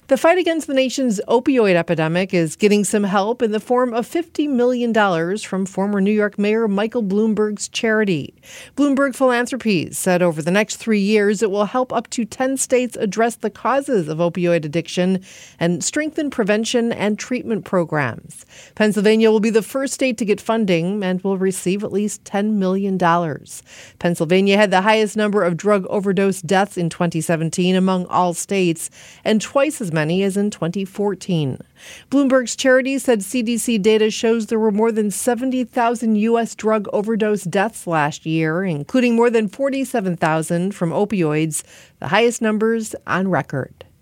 The fight against the nation's opioid epidemic is getting some help in the form of $50 million from former New York Mayor Michael Bloomberg's charity. Bloomberg Philanthropies said over the next 3 years it will help up to 10 states address the causes of opioid addiction and strengthen prevention and treatment programs. Pennsylvania will be the first state to get funding and will receive at least $10 million. Pennsylvania had the highest number of drug overdose deaths in 2017 among all states, and twice as many as in 2014. Bloomberg's charity said CDC data shows there were more than 70,000 U.S. drug overdose deaths last year, including more than 47,000 from opioids, the highest numbers on record.